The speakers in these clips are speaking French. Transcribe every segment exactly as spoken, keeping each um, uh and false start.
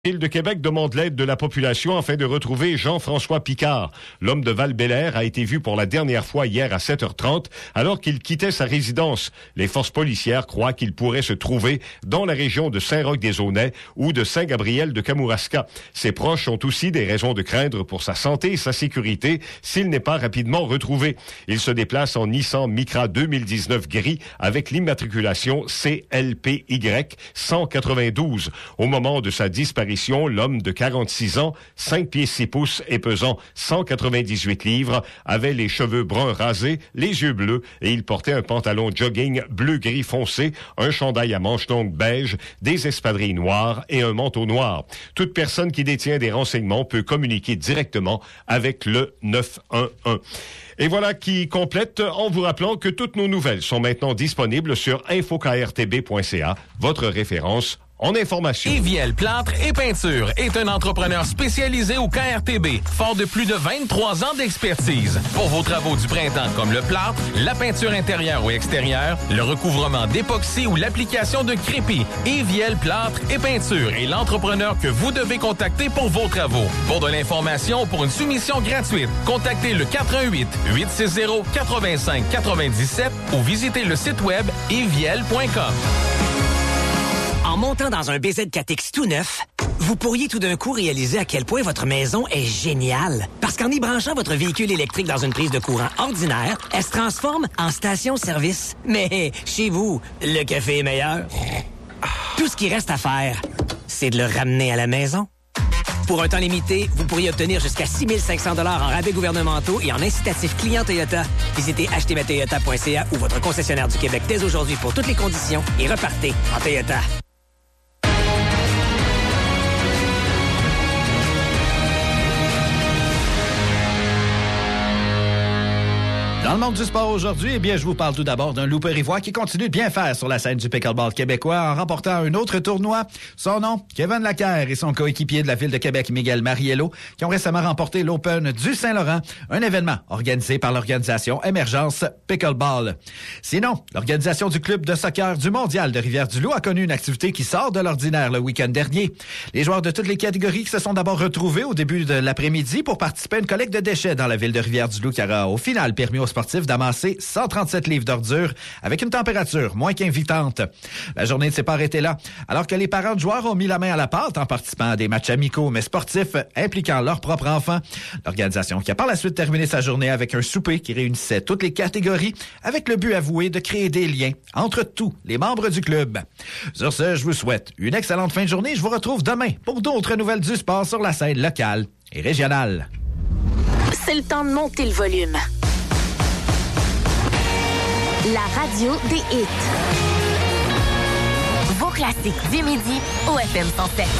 La Ville de Québec demande l'aide de la population afin de retrouver Jean-François Picard. L'homme de Val-Bélair a été vu pour la dernière fois hier à sept heures trente alors qu'il quittait sa résidence. Les forces policières croient qu'il pourrait se trouver dans la région de Saint-Roch-des-Aunais ou de Saint-Gabriel de Kamouraska. Ses proches ont aussi des raisons de craindre pour sa santé et sa sécurité s'il n'est pas rapidement retrouvé. Il se déplace en Nissan Micra deux mille dix-neuf gris avec l'immatriculation C L P Y cent quatre-vingt-douze. Au moment de sa disparition, l'homme de quarante-six ans, cinq pieds six pouces et pesant cent quatre-vingt-dix-huit livres, avait les cheveux bruns rasés, les yeux bleus et il portait un pantalon jogging bleu-gris foncé, un chandail à manches longues beige, des espadrilles noires et un manteau noir. Toute personne qui détient des renseignements peut communiquer directement avec le neuf un un. Et voilà qui complète en vous rappelant que toutes nos nouvelles sont maintenant disponibles sur info k r t b point c a, votre référence en information. Éviel Plâtre et Peinture est un entrepreneur spécialisé au K R T B, fort de plus de vingt-trois ans d'expertise. Pour vos travaux du printemps comme le plâtre, la peinture intérieure ou extérieure, le recouvrement d'époxy ou l'application de crépi, Éviel Plâtre et Peinture est l'entrepreneur que vous devez contacter pour vos travaux. Pour de l'information ou pour une soumission gratuite, contactez le quatre un huit, huit six zéro, huit cinq huit sept ou visitez le site web éviel point com. En montant dans un B Z quatre X tout neuf, vous pourriez tout d'un coup réaliser à quel point votre maison est géniale. Parce qu'en y branchant votre véhicule électrique dans une prise de courant ordinaire, elle se transforme en station-service. Mais chez vous, le café est meilleur. Tout ce qui reste à faire, c'est de le ramener à la maison. Pour un temps limité, vous pourriez obtenir jusqu'à six mille cinq cents dollars en rabais gouvernementaux et en incitatifs clients Toyota. Visitez acheter ma toyota point c a ou votre concessionnaire du Québec dès aujourd'hui pour toutes les conditions et repartez en Toyota. Dans le monde du sport aujourd'hui, eh bien, je vous parle tout d'abord d'un loup périvois qui continue de bien faire sur la scène du pickleball québécois en remportant un autre tournoi. Son nom, Kevin Lacaire et son coéquipier de la Ville de Québec, Miguel Mariello, qui ont récemment remporté l'Open du Saint-Laurent, un événement organisé par l'organisation Émergence Pickleball. Sinon, l'organisation du club de soccer du Mondial de Rivière-du-Loup a connu une activité qui sort de l'ordinaire le week-end dernier. Les joueurs de toutes les catégories se sont d'abord retrouvés au début de l'après-midi pour participer à une collecte de déchets dans la Ville de Rivière-du-Loup qui aura au final permis aux sportifs d'amasser cent trente-sept livres d'ordures avec une température moins qu'invitante. La journée ne s'est pas arrêtée là. Alors que les parents de joueurs ont mis la main à la pâte en participant à des matchs amicaux mais sportifs impliquant leurs propres enfants, l'organisation qui a par la suite terminé sa journée avec un souper qui réunissait toutes les catégories avec le but avoué de créer des liens entre tous les membres du club. Sur ce, je vous souhaite une excellente fin de journée. Je vous retrouve demain pour d'autres nouvelles du sport sur la scène locale et régionale. C'est le temps de monter le volume. La radio des hits. Vos classiques du midi au F M cent sept.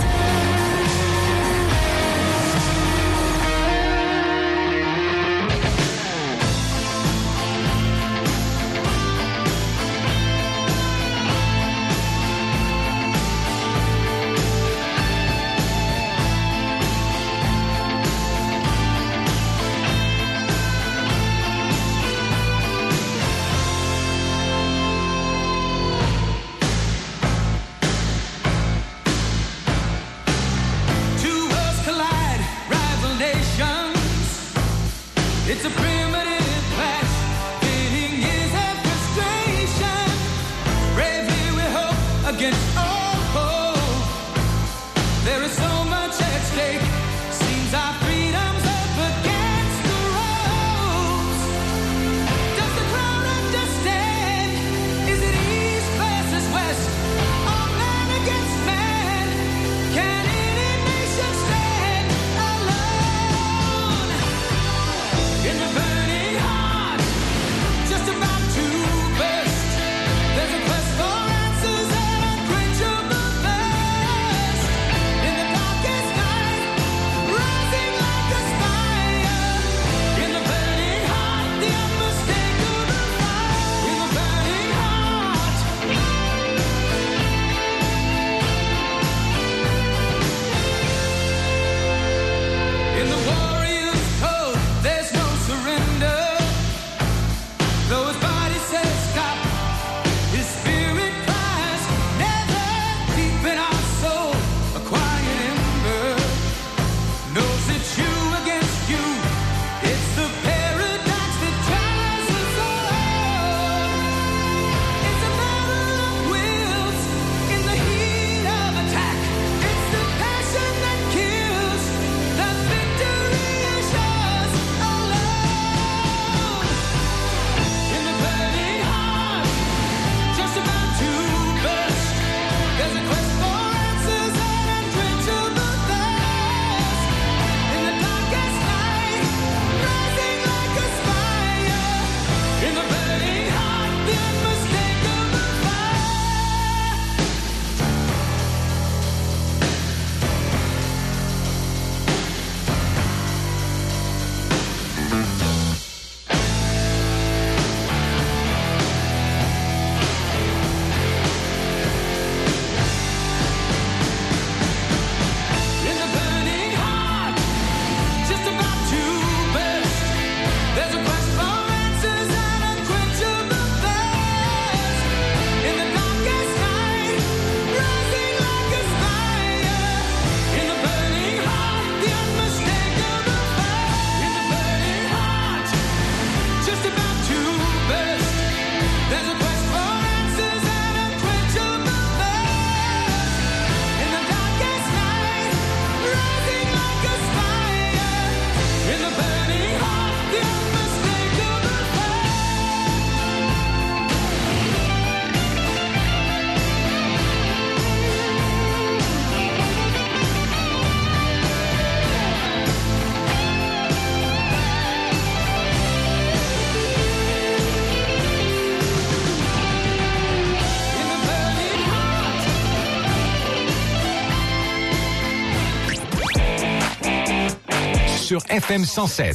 sur F M cent sept.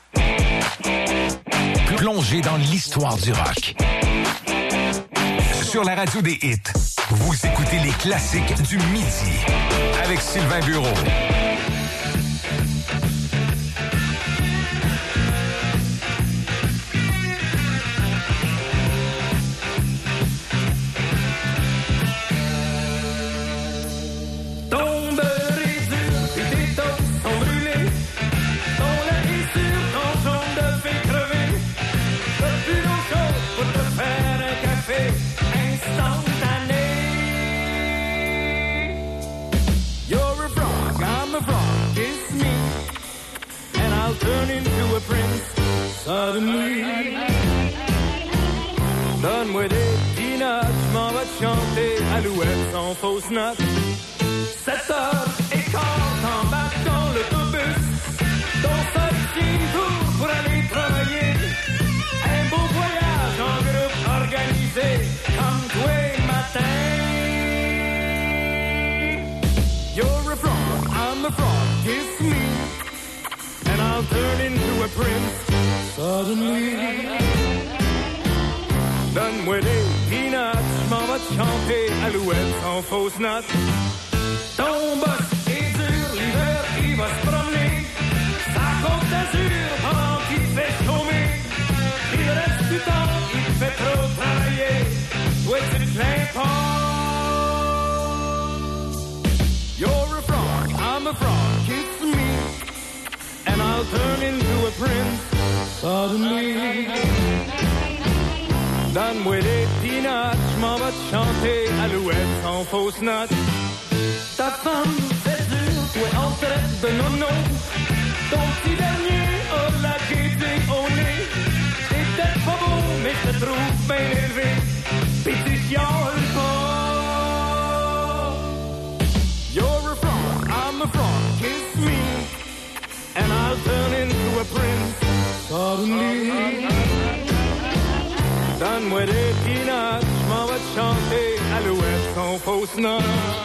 Plongez dans l'histoire du rock. Sur la radio des hits, vous écoutez les classiques du midi avec Sylvain Bureau. Turn into a prince suddenly. Donne-moi des peanuts, j'm'en vais te chanter Alouette sans fausse note. Sept heures et quart, t'embarques dans l'autobus, ton seul tour pour aller travailler. Un beau voyage en groupe organisé, comme tous les matins. You're a frog, I'm a frog, kiss me. And I'll turn into a prince suddenly. Donne-moi des peanuts, j'm'en vais te chanter Alouette sans fausse note. Ton boss est dur, l'hiver il va se promener. Sa côte d'azur pendant qu'il fait chômer. Il reste du temps, il fait trop travailler. Ouais, tu te plains pas. You're a frog, I'm a frog, kiss me. And I'll turn into a prince suddenly. Donne-moi des peanuts, j'm'en vais te chanter Alouette sans fausse note. Ta femme, c'est dur, toi en traite de nono. Ton petit dernier a la gaieté au nez. T'es peut-être pas beau, mais je te trouve bien élevé. Pis tu chiales pas. You're a frog, I'm a frog, kiss me. And I'll turn into a prince suddenly. Donne-moi des peanuts, j'm'en vais te chanter Alouette sans fausse note.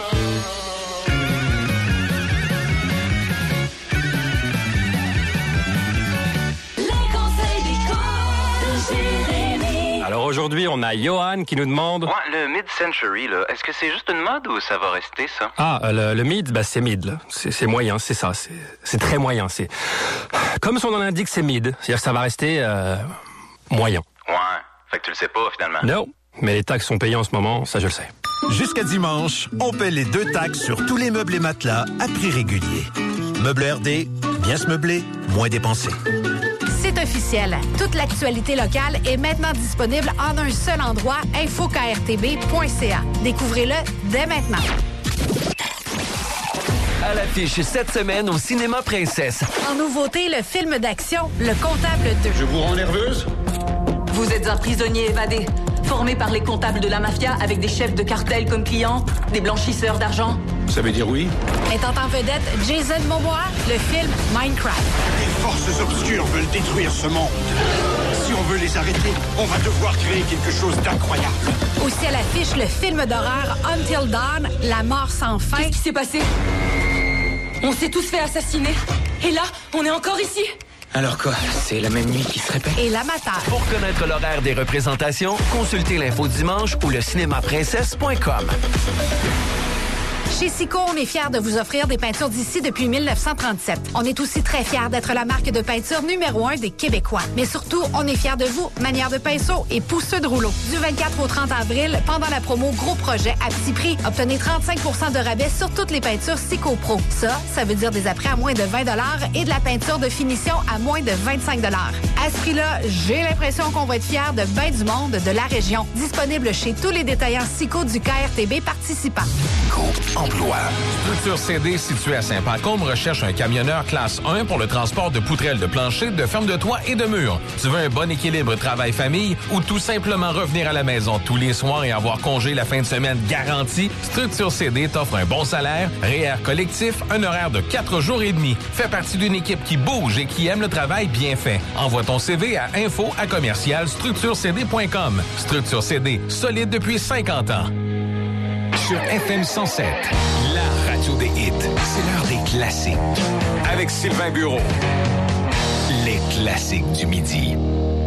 Les conseils d'école de Jérémy. Alors aujourd'hui, on a Johan qui nous demande... Ouais, le mid-century, là, est-ce que c'est juste une mode ou ça va rester, ça? Ah, le, le mid, bah, c'est mid, là. C'est, c'est moyen, c'est ça. C'est, c'est très moyen. C'est comme son nom l'indique, c'est mid. C'est-à-dire que ça va rester euh, moyen. Ouais, fait que tu le sais pas, finalement. Non, mais les taxes sont payées en ce moment, ça je le sais. Jusqu'à dimanche, on paie les deux taxes sur tous les meubles et matelas à prix régulier. Meubles R D, bien se meubler, moins dépenser. C'est officiel. Toute l'actualité locale est maintenant disponible en un seul endroit, info k r t b point c a. Découvrez-le dès maintenant. À l'affiche cette semaine au Cinéma Princesse. En nouveauté, le film d'action Le Comptable deux. Je vous rends nerveuse? Vous êtes un prisonnier évadé, formé par les comptables de la mafia avec des chefs de cartel comme clients, des blanchisseurs d'argent. Ça veut dire oui? Mettant en vedette Jason Momoa, le film Minecraft. Les forces obscures veulent détruire ce monde. Si on veut les arrêter, on va devoir créer quelque chose d'incroyable. Aussi à l'affiche, le film d'horreur Until Dawn, La mort sans fin. Qu'est-ce qui s'est passé? On s'est tous fait assassiner. Et là, on est encore ici. Alors quoi, c'est la même nuit qui se répète? Et l'amateur. Pour connaître l'horaire des représentations, consultez l'info dimanche ou le cinéma princesse point com. Chez Sico, on est fiers de vous offrir des peintures d'ici depuis mille neuf cent trente-sept. On est aussi très fiers d'être la marque de peinture numéro un des Québécois. Mais surtout, on est fiers de vous, manière de pinceau et pousseux de rouleau. Du vingt-quatre au trente avril, pendant la promo Gros Projet à petit prix, obtenez trente-cinq pour cent de rabais sur toutes les peintures Sico Pro. Ça, ça veut dire des apprêts à moins de vingt dollars et de la peinture de finition à moins de vingt-cinq dollars. À ce prix-là, j'ai l'impression qu'on va être fiers de ben du monde de la région. Disponible chez tous les détaillants Sico du K R T B participants. Groupe Emploi. Structure C D située à Saint-Pacôme recherche un camionneur classe un pour le transport de poutrelles de plancher, de fermes de toit et de murs. Tu veux un bon équilibre travail-famille ou tout simplement revenir à la maison tous les soirs et avoir congé la fin de semaine garantie? Structure C D t'offre un bon salaire, R E E R collectif, un horaire de quatre jours et demi. Fais partie d'une équipe qui bouge et qui aime le travail bien fait. Envoie ton C V à info à commercial structure c d point com. Structure C D, solide depuis cinquante ans. sur F M cent sept. La radio des hits. C'est l'heure des classiques. Avec Sylvain Bureau. Les classiques du midi.